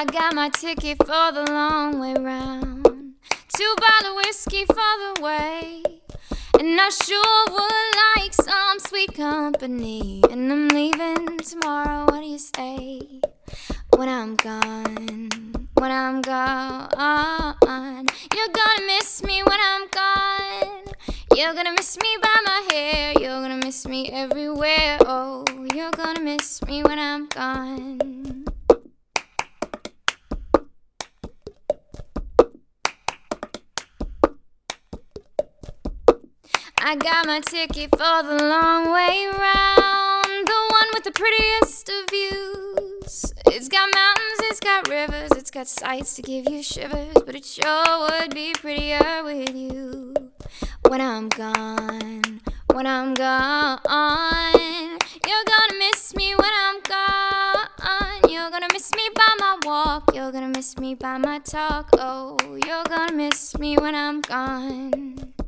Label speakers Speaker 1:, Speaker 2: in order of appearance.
Speaker 1: I got my ticket for the long way round. 2 bottle whiskey for the way. And I sure would like some sweet company. And I'm leaving tomorrow, what do you say? When I'm gone, when I'm gone, you're gonna miss me when I'm gone. You're gonna miss me by my hair. You're gonna miss me everywhere. Oh, you're gonna miss me when I'm gone. I got my ticket for the long way round, the one with the prettiest of views. It's got mountains, it's got rivers, it's got sights to give you shivers, but it sure would be prettier with you. When I'm gone, when I'm gone, you're gonna miss me when I'm gone. You're gonna miss me by my walk, you're gonna miss me by my talk. Oh, you're gonna miss me when I'm gone.